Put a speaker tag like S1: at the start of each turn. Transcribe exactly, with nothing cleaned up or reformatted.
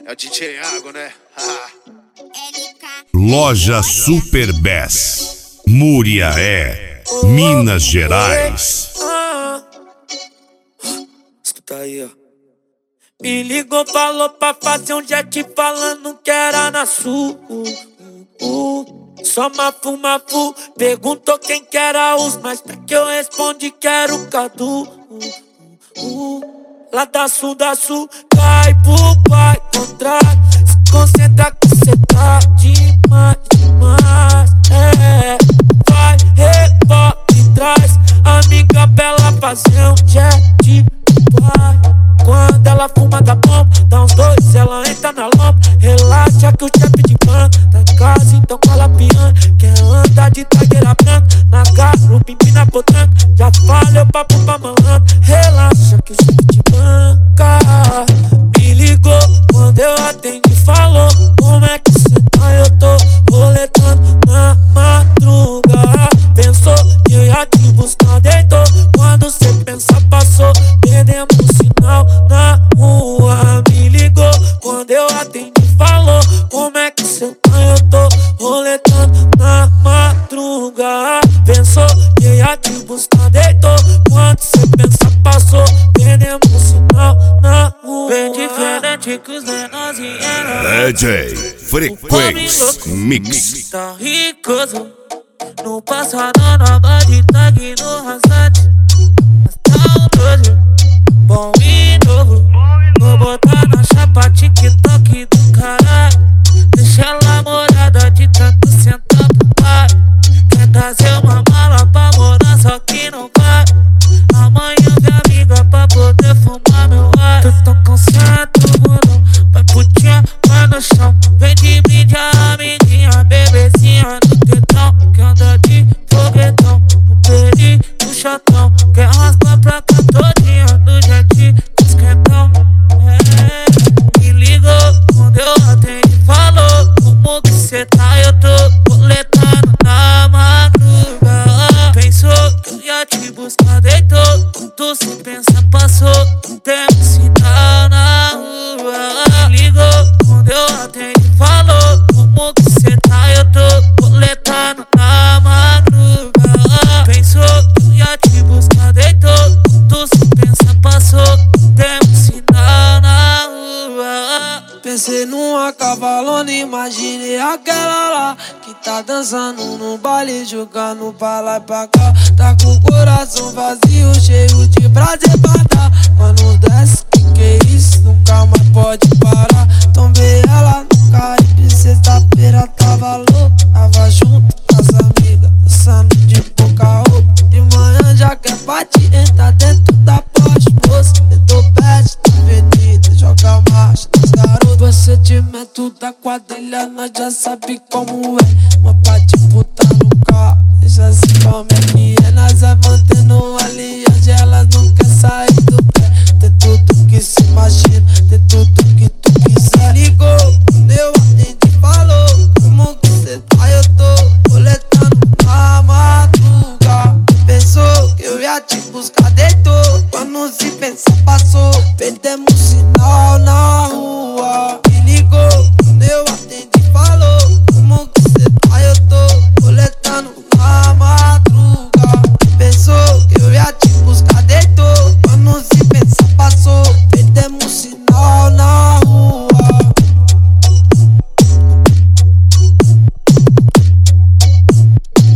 S1: É o D J Iago, né?
S2: Loja Super Bass, Muriaé, Minas Gerais.
S3: Escuta aí, ó. Me ligou, falou pra fazer um jet falando que era na sul. Só mafu, mafu, perguntou quem que era os mais, pra que eu respondi que era o Cadu. Lá da sul, da sul, cai pro pai contrário. Se concentra que cê tá demais, demais. É, vai, rebola e traz amiga pra ela fazer um jet, vai. Quando ela fuma da bomba, dá uns dois, ela entra na lomba. Relaxa que o chefe de ban tá em casa, então cola piano. Quer andar de tagueira branca, na garupa, empina potranca. Já falei o papo pra malandro. Relaxa que o chefe de banca me ligou, quando eu atendi falou: como é que cê tá? Eu tô roletando na madruga. Pensou que eu ia te buscar, deitou. Quando cê pensa passou, perdemos o sinal na rua. Me ligou, quando eu atendi falou: como é que cê tá? Eu tô roletando na madruga. Pensou que eu ia te buscar, deitou. Quando cê pensa passou, perdemos o sinal na rua. Bem diferente que os menorzinhos eram.
S2: D J Frequência Mix.
S3: Tá ricoso, no passado na body tag no rasante. Mas tá um doido, bom e novo. Vou botar na chapa TikTok do caralho. Deixa ela molhada de tanto sentar pro pai. Quer trazer uma mala pra morar, só que não vai. Amanhã vem amiga pra poder fumar meu ar. Tô tão cansado, bolão, vai putinha, vai no chão. Vem de brinde a amiguinha, bebezinha no tetão. Que anda de foguetão, no peri, no chatão. Quer raspar pra cá todinha, no jet, esquentão. É, me ligou, quando eu atendi falou: como que cê tá? Eu tô coletando na madruga. Pensou que eu ia te buscar, deitou. Quando cê pensa passou, tem um sinal na rua. Me ligou, quando eu atendi falou: como que cê tá? Eu tô coletando na madruga. Pensou que eu ia te buscar, deitou. Quando cê pensa passou, tem um sinal na rua.
S4: Pensei numa cavalona, imaginei aquela lá que tá dançando no baile, jogando pra lá e pra cá. Tá com o coração vazio, cheio de prazer pra dar. Quando desce, que que é isso? Nunca mais pode parar. Tomei ela no Caribe, sexta-feira tava louco. Tava junto com as amigas, dançando de pouca roupa. De manhã já quer partir, entra dentro da Porsche, moça. Eu tô perto da avenida, joga marcha nos garotos. Procedimento da quadrilha, nós já sabe como é. Uma pra te botar no carro, deixa assim como é que é. Nós vai mantendo aliança, elas não quer sair do pé. Tem tudo que se imagina, tem tudo